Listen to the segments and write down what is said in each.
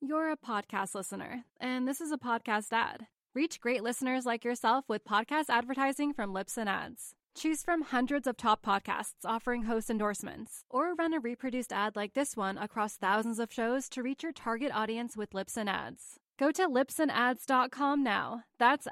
You're a podcast listener, and this is a podcast ad. Reach great listeners like yourself with podcast advertising from Libsyn Ads. Choose from hundreds of top podcasts offering host endorsements, or run a reproduced ad like this one across thousands of shows to reach your target audience with Libsyn Ads. Go to libsynads.com now. That's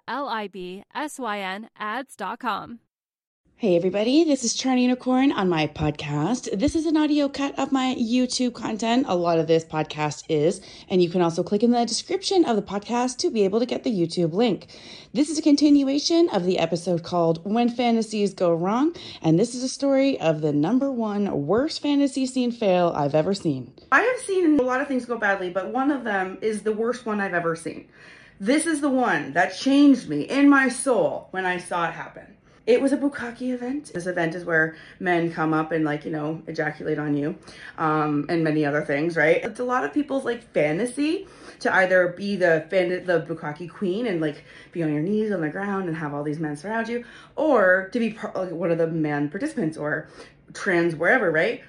LIBSYN ads.com. Hey everybody, this is Charlie Unicorn on my podcast. This is an audio cut of my YouTube content. A lot of this podcast is, and you can also click in the description of the podcast to be able to get the YouTube link. This is a continuation of the episode called When Fantasies Go Wrong, and this is a story of the #1 worst fantasy scene fail I've ever seen. I have seen a lot of things go badly, but one of them is the worst one I've ever seen. This is the one that changed me in my soul when I saw it happen. It was a bukkake event. This event is where men come up and ejaculate on you, and many other things, right? It's a lot of people's fantasy to either be the bukkake queen and be on your knees on the ground and have all these men surround you, or to be one of the man participants or trans wherever, right?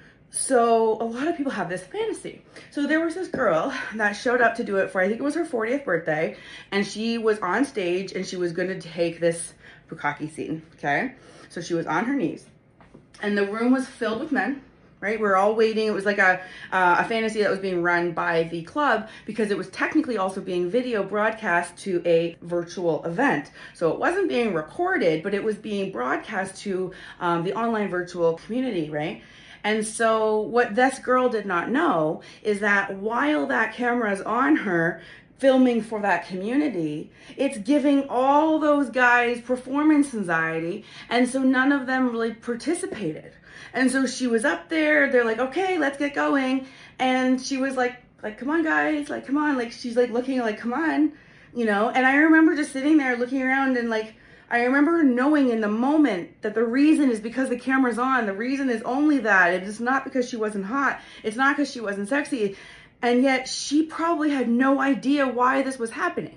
So a lot of people have this fantasy. So there was this girl that showed up to do it for, I think it was her 40th birthday, and she was on stage and she was going to take this bukkake scene, okay? So she was on her knees and the room was filled with men, right? We're all waiting. It was like a fantasy that was being run by the club because it was technically also being video broadcast to a virtual event. So it wasn't being recorded, but it was being broadcast to the online virtual community, right? And so what this girl did not know is that while that camera is on her, filming for that community, it's giving all those guys performance anxiety, and so none of them really participated. And so she was up there, they're like, okay, let's get going, and she was like come on guys, come on, she's looking come on, and I remember just sitting there looking around, and I remember knowing in the moment that the reason is because the camera's on. The reason is only that. It is not because she wasn't hot. It's not because she wasn't sexy. And yet she probably had no idea why this was happening.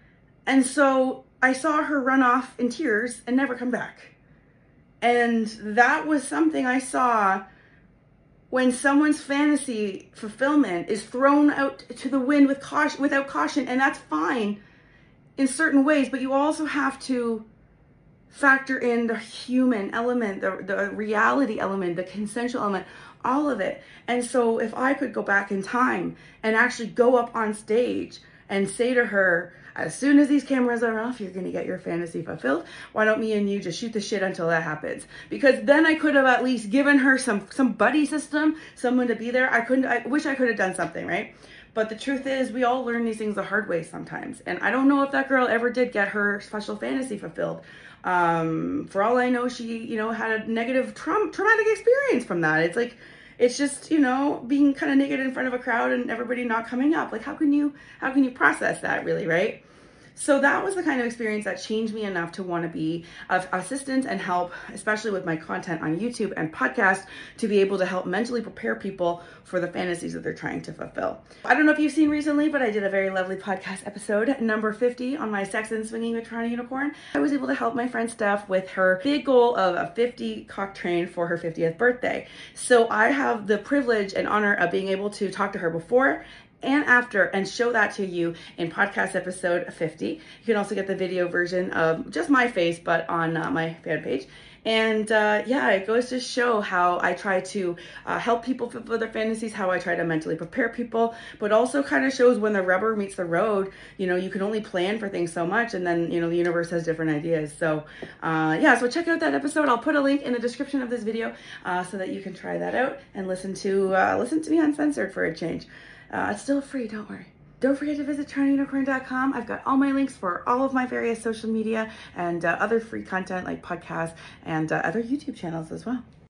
And so I saw her run off in tears and never come back. And that was something I saw when someone's fantasy fulfillment is thrown out to the wind with caution, without caution. And that's fine in certain ways, but you also have to factor in the human element, the reality element, the consensual element, all of it. And so if I could go back in time and actually go up on stage and say to her, as soon as these cameras are off, you're going to get your fantasy fulfilled. Why don't me and you just shoot the shit until that happens? Because then I could have at least given her some buddy system, someone to be there. I wish I could have done something, right? But the truth is, we all learn these things the hard way sometimes. And I don't know if that girl ever did get her special fantasy fulfilled. For all I know, she, had a negative traumatic experience from that. It's just, being kind of naked in front of a crowd and everybody not coming up. How can you process that really, right? So that was the kind of experience that changed me enough to want to be of assistance and help, especially with my content on YouTube and podcast, to be able to help mentally prepare people for the fantasies that they're trying to fulfill. I don't know if you've seen recently, but I did a very lovely podcast episode, number 50, on my Sex and Swinging with Toronto Unicorn. I was able to help my friend Steph with her big goal of a 50 cock train for her 50th birthday. So I have the privilege and honor of being able to talk to her before and after and show that to you in podcast episode 50. You can also get the video version of just my face, but on my fan page. And it goes to show how I try to help people fulfill their fantasies, how I try to mentally prepare people, but also kind of shows when the rubber meets the road. You can only plan for things so much, and then, the universe has different ideas. So so check out that episode. I'll put a link in the description of this video so that you can try that out and listen to me uncensored for a change. It's still free, don't worry. Don't forget to visit charlieunicorn.com. I've got all my links for all of my various social media and other free content like podcasts and other YouTube channels as well.